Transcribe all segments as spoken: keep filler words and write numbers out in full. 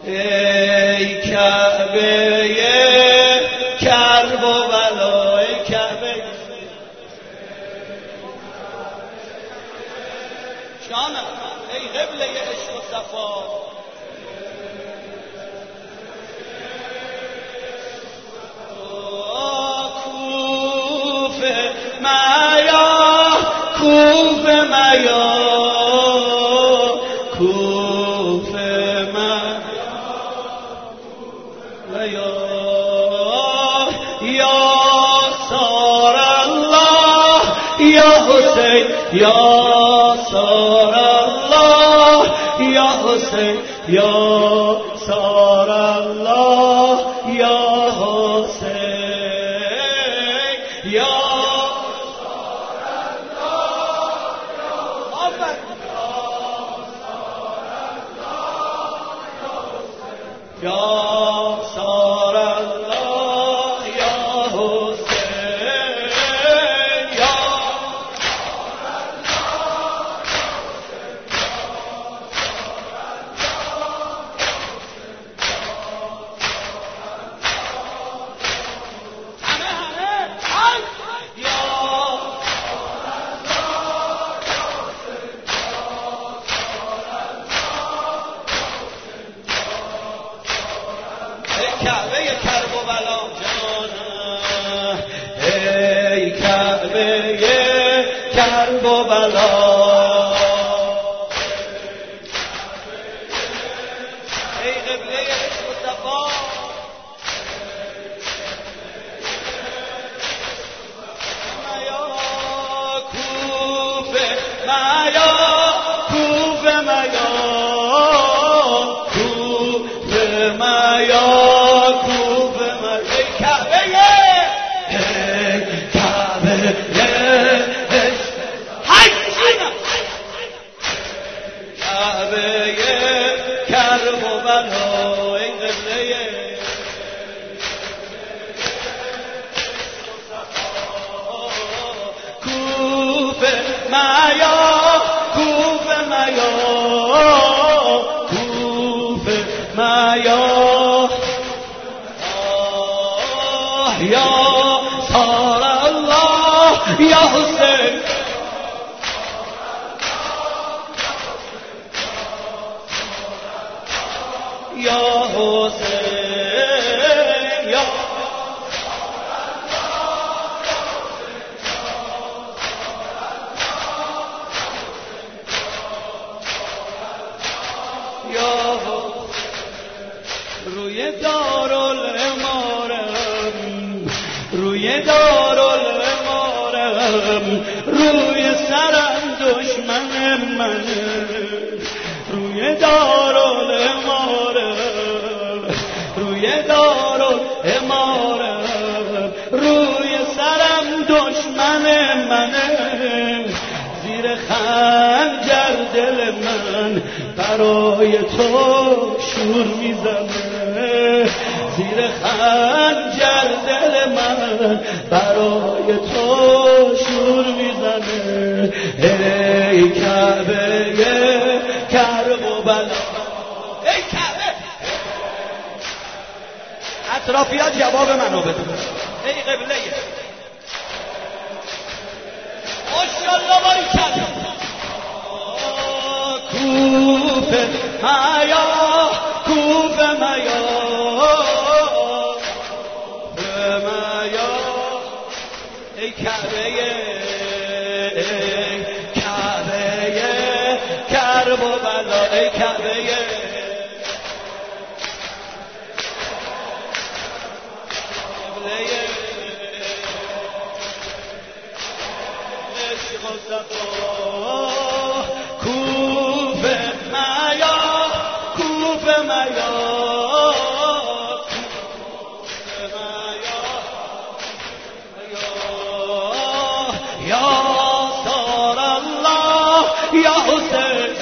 ای کعبه کرب و بلا، ای کعبه جانم، ای قبله عشق و صفا، کوفه میا، کوفه میا، کوفه میا، یا سار الله یا حسین، یا سار الله یا حسین، یا سار الله یا حسین، یا سار الله یا سار الله یا حسین، یا کعبه کرب و بلا جانم، ای کعبه کرب و بلا، ای قبله عشق و صفا، میا کوفه میا، کوفه میا، کوفه میا، کرب و بلا، ای قبله کوفه میا، کوفه میا، کوفه میا، یا سار الله یا حسین، یا حسین، یا یا روی دارالامارم، روی دارالامارم، روی سرم دشمن من، روی دارالامارم، روی دارالامارم، روی سرم دشمن منه، زیر خنجر دل من برای تو شور میزنه، زیر خنجر دل من برای تو شور میزنه، ای کعبه کرب و بلا، ای کعبه. اطرافی‌ها جواب منو بدون، ای قبله ماشاءالله باریکلا، کوفه میا، کوفه میا، کوفه میا، ای کعبه ای کعبه کرب و بلا، ای کعبه کوفه میا، کوفه میا، کوفه میا، یا سار الله یا حسین،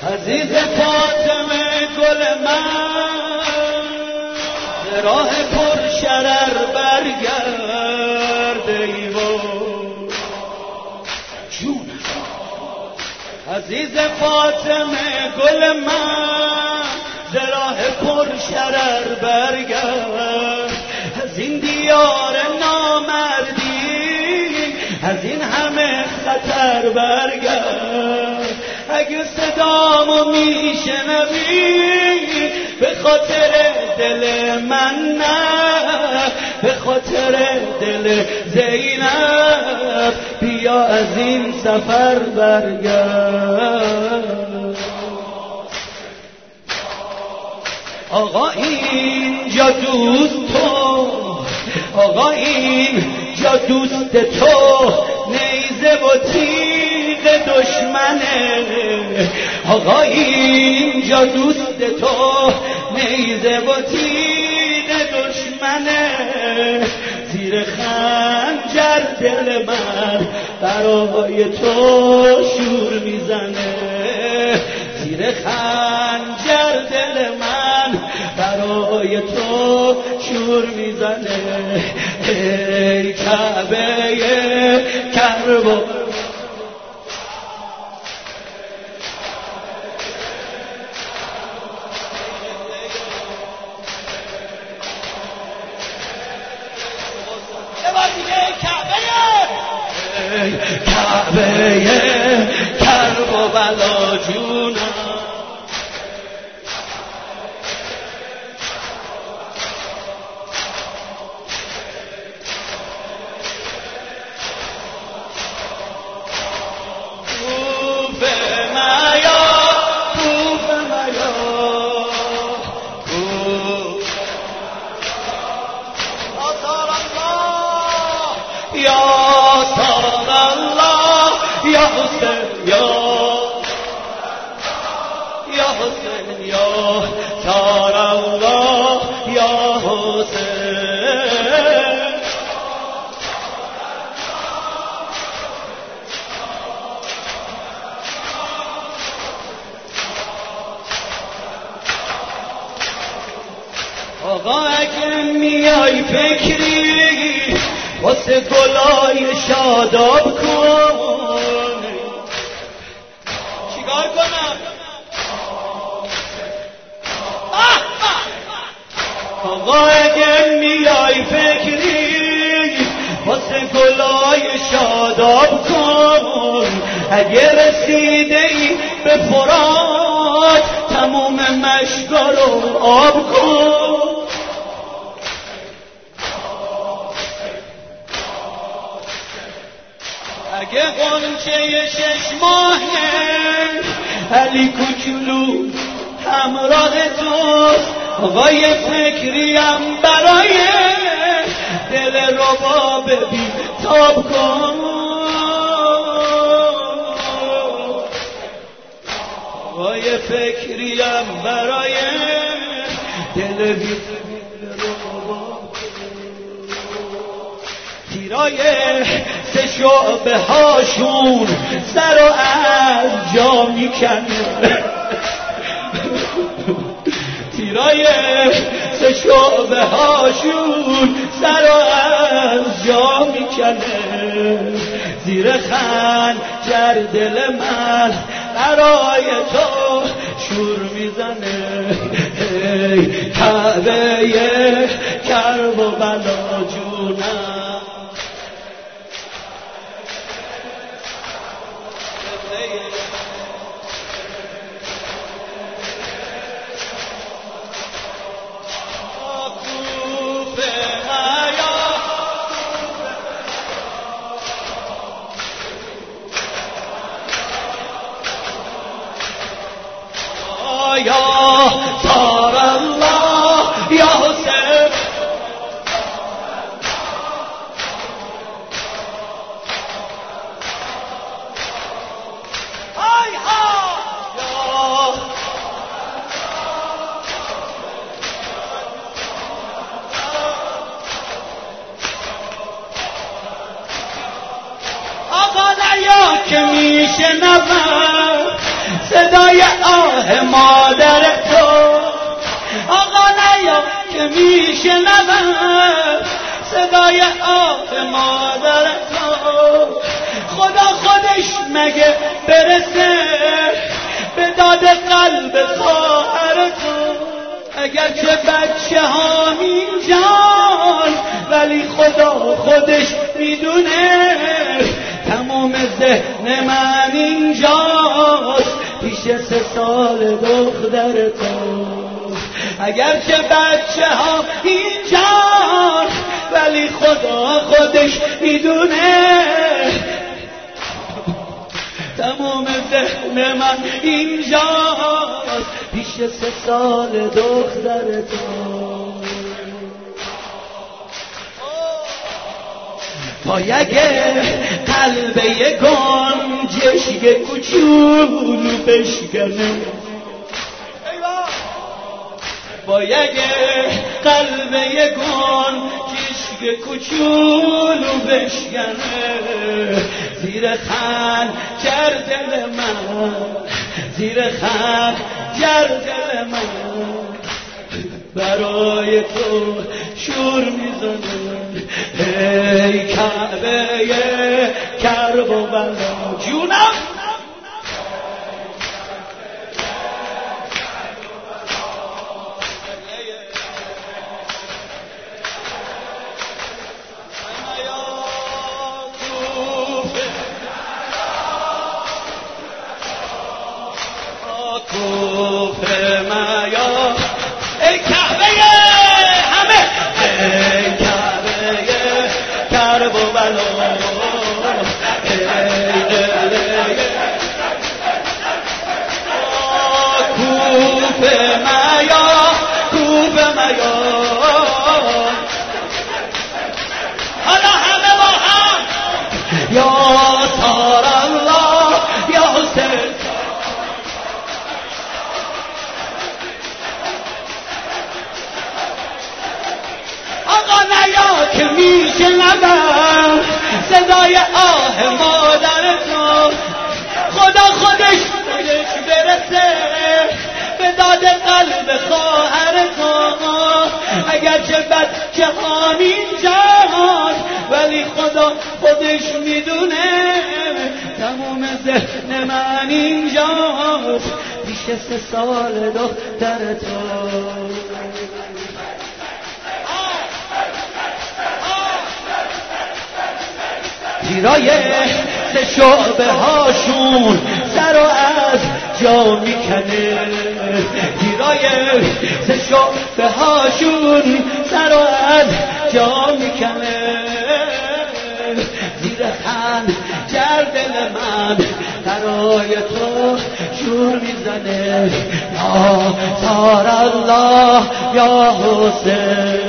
عزیز فاطمه گل من ز راه پر شرر برگرد ایوان جون. عزیز فاطمه گل من ز راه پر شرر برگرد از این دیار نامردی از این همه خطر برگرد. اگه صدامو میشنوی به خاطر دل من نه به خاطر دل زینب بیا از این سفر برگرد. آقا اینجا دوست تو آقا اینجا دوست تو نیزه و تیغ دشمنه. آقا اینجا دوست تو نیزه و تیغ دشمنه. زیر خنجر دل من برای تو شور میزنه. زیر خنجر دل من برای تو شور میزنه. ای کعبه کربلا کعبه کربلا جونم. آقا اگه میای فکری واسه گلای شاداب کن. چیکار کنم؟ آقا اگه میای فکری واسه گلای شاداب کن. اگه رسیده ای به فرات تموم مشکا رو آب کن. اگه غنچه شش ماهه علی کوچولو همراه توست. آقای فکریم برای دل رباب بی تاب کن. آقای فکریم برای دل بی رباب تیرای سه شعبه هاشون سر و از جا میکنه. تیرای سه شعبه هاشون سر و از جا میکنه. زیر خنجر دل من برای تو شور میزنه. ای کعبه کربلا جونم. یا سار الله یا حسین ای ها آقا دریا که میشه نفر صدای آه مادر تو آقا نیا که میشنوم صدای آه مادر تو خدا خودش مگه برسه به داد قلب خواهر تو اگر چه بچه ها اینجان ولی خدا خودش میدونه تمام ذهن من اینجاست پیش سه سال دختر تو اگر چه بچه ها اینجان ولی خدا خودش میدونه تمام ذهن من اینجاست پیش سه سال دختر تو تا یه قلب یه گنجش یه کوچولو بشکنه با یک قلب یه گنجش یه کوچولو بشکنه زیر خنجر دل من زیر خنجر دل من برای تو شور میزنه ای کعبه کرب و بلا جونم کوفه میا ای کعبه همه ای کعبه کرب و بلا ای دل کوفه میا کوفه میا حالا همه با هم یا سار الله یا حسین آقا نیا که میشنوم صدای آه مادر تو خدا خودش خودش برسه به داد قلب خواهر تو اگر چه بچه ها اینجان ولی خدا خودش میدونه تمام ذهن من اینجاست پیش سه سال دختر تو پیرای سه شعبه هاشون سر و از جا میکنه پیرای سه شعبه هاشون سر و از جا میکنه زیر خنجر دل من برای تو شور میزنه یا سار الله یا حسین